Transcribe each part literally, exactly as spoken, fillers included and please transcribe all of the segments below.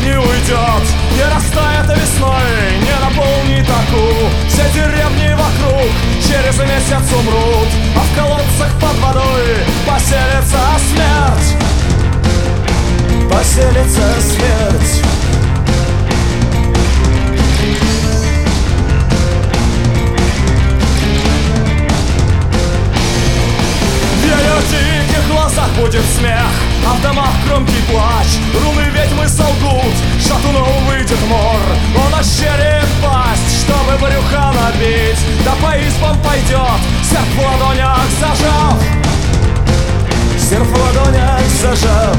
не уйдет, не растает весной, не наполнит оку. Все деревни вокруг через месяц умрут, а в колодцах под водой поселится смерть. Поселится смерть. В ее диких глазах будет смех, а в домах громкий плач. Руны ведьмы солгут, шатуну выйдет мор. Он ощерит пасть, чтобы брюха набить, да по избам пойдет, серп в ладонях зажав. Серп в ладонях зажав.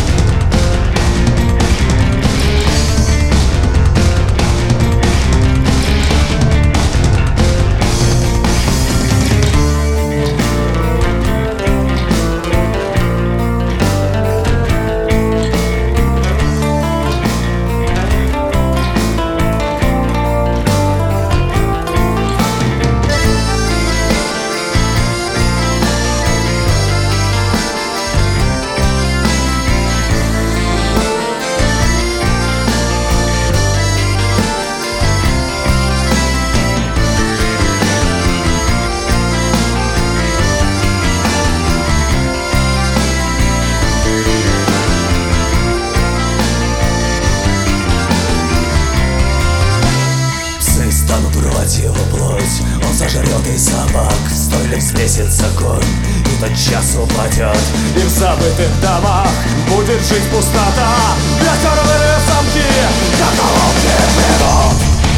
Его плоть, он сожрет и собак, стойле взвесится конь, и тот час упадет. И в забытых домах будет жить пустота. Ветер вырвет замки, как головки придут.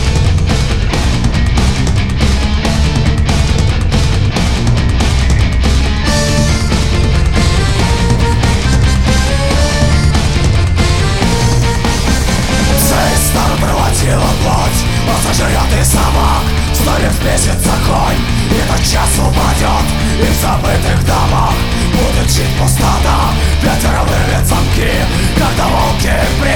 Все станут рвать его плоть, он сожрет и собак, стойле взвесится конь, и тот час упадет. И в забытых домах будет жить пустота. Ветер вырвет замки, когда волки придут.